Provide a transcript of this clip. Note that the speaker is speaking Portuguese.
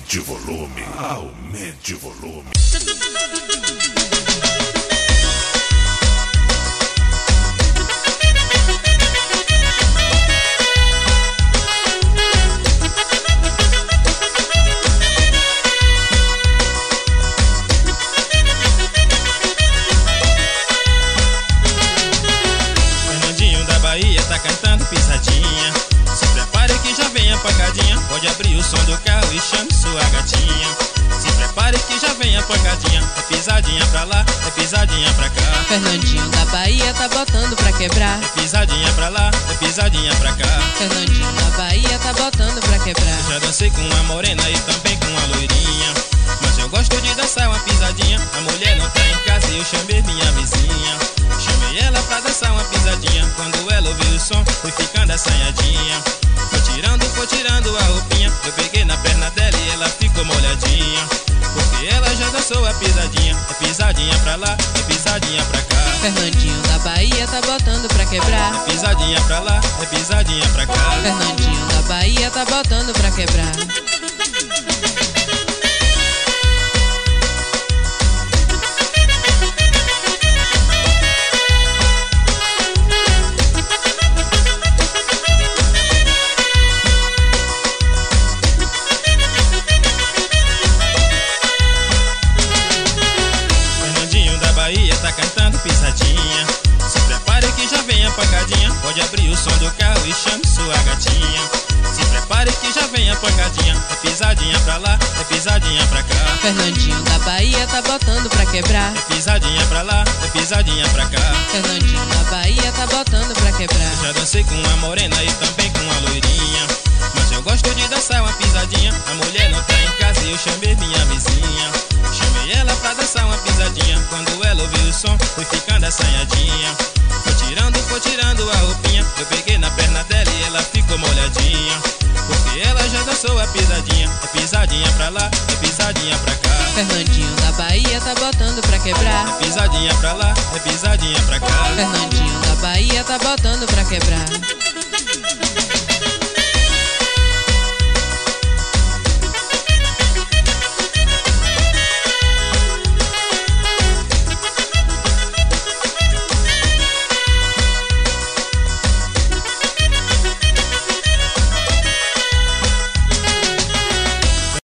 Aumente o volume, aumente o volume. Fernandinho da Bahia tá cantando pisadinha. Se prepare que já vem a pancadinha. Pode abrir o som do carro e chame sua gatinha. Se prepare que já vem a pancadinha. É pisadinha pra lá, é pisadinha pra cá. Fernandinho da Bahia tá botando pra quebrar. É pisadinha pra lá, é pisadinha pra cá. Fernandinho da Bahia tá botando pra quebrar. Já dancei com uma morena e também com uma loirinha. Mas eu gosto de dançar uma pisadinha. A mulher não tá em casa e eu chamei minha vizinha. Chamei ela pra dançar uma pisadinha. Quando ela ouviu o som, foi ficando assanhadinha. Foi tirando a roupinha. Eu peguei na perna dela e ela ficou molhadinha. Porque ela já dançou a pisadinha. É pisadinha pra lá, é pisadinha pra cá. Fernandinho da Bahia tá botando pra quebrar. É pisadinha pra lá, é pisadinha pra cá. Fernandinho da Bahia tá botando pra quebrar. Bahia tá cantando pisadinha. Se prepare que já vem a pancadinha. Pode abrir o som do carro e chame sua gatinha. Se prepare que já vem a pancadinha. É pisadinha pra lá, é pisadinha pra cá. Fernandinho da Bahia tá botando pra quebrar. É pisadinha pra lá, é pisadinha pra cá. Fernandinho da Bahia tá botando pra quebrar. Já dancei com uma morena e também com uma loirinha. Mas eu gosto de dançar uma pisadinha. A mulher não tá em casa e eu chamei minha vizinha. Chamei ela pra dançar uma pisadinha. Quando ela ouviu o som, foi ficando assanhadinha. Foi tirando a roupinha. Eu peguei na perna dela e ela ficou molhadinha. Porque ela já dançou a pisadinha. É pisadinha pra lá, é pisadinha pra cá. Fernandinho da Bahia tá botando pra quebrar. É pisadinha pra lá, é pisadinha pra cá. Fernandinho da Bahia tá botando pra quebrar.